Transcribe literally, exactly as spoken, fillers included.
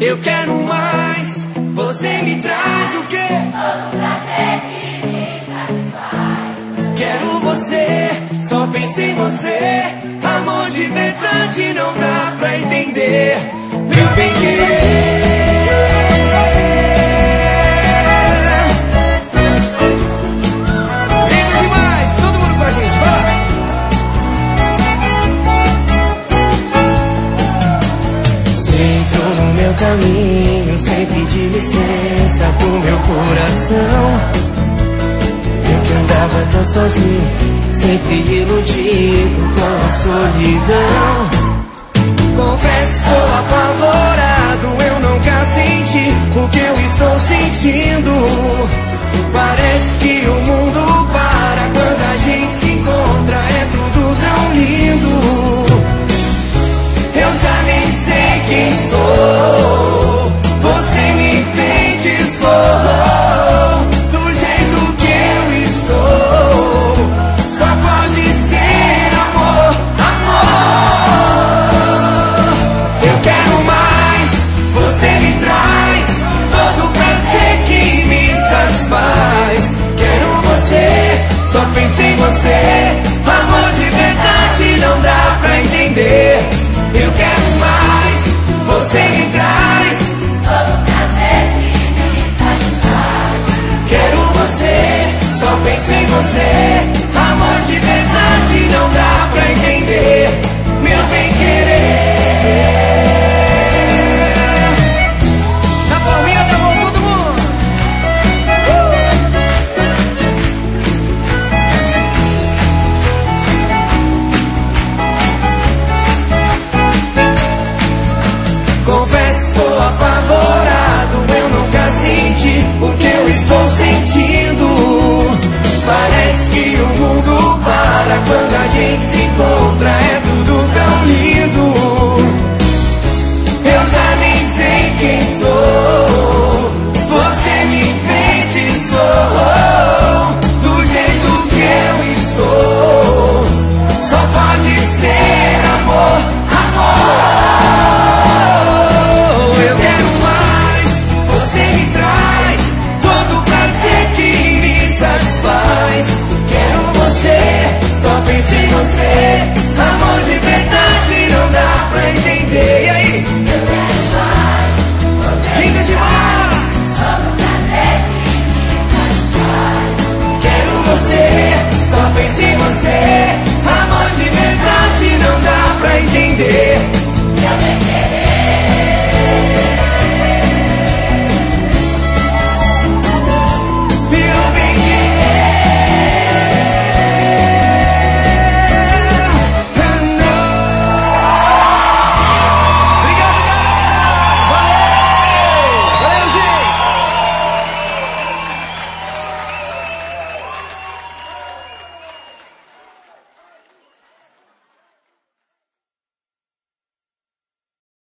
Eu quero mais, você me traz o quê? Todo prazer que me satisfaz. Quero você, só penso em você. Amor de verdade não dá pra entender. Meu bem querer. Lindo demais, todo mundo com a gente, vai lá. Você entrou no meu caminho sem pedir licença pro meu coração. Eu que andava tão sozinho, sempre iludido com a solidão.